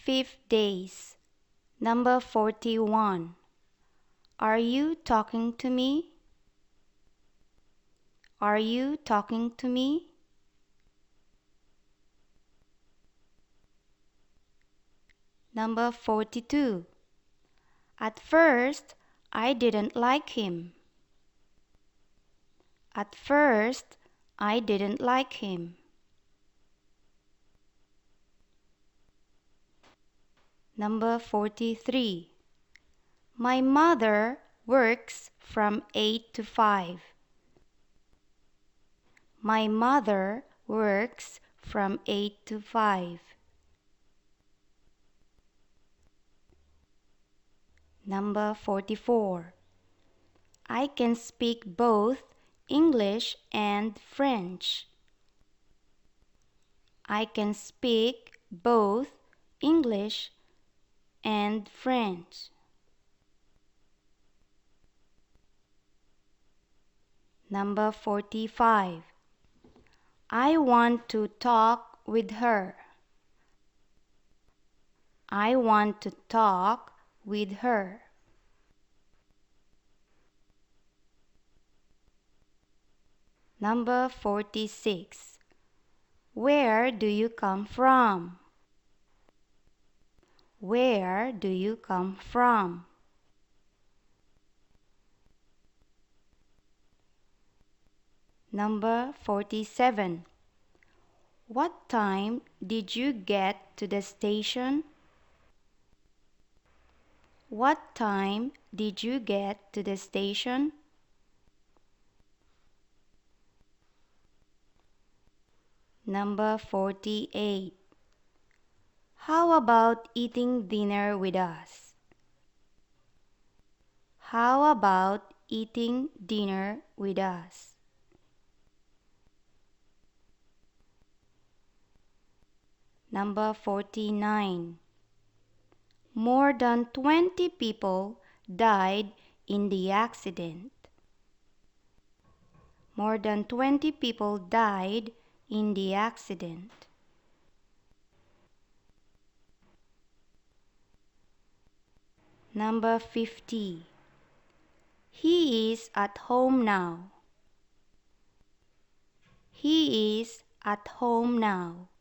5 days. Number 41. Are you talking to me? Are you talking to me? Number 42. At first, I didn't like him. At first, I didn't like him. Number 43. My mother works from 8 to 5. My mother works from 8 to 5. Number 44. I can speak both English and French. I can speak both English and French. Number 45. I want to talk with her. I want to talk with her. Number 46. Where do you come from? Where do you come from? Number 47. What time did you get to the station? What time did you get to the station? Number 48. How about eating dinner with us? How about eating dinner with us? Number 49. More than 20 people died in the accident. More than 20 people died in the accident. Number 50. He is at home now. He is at home now.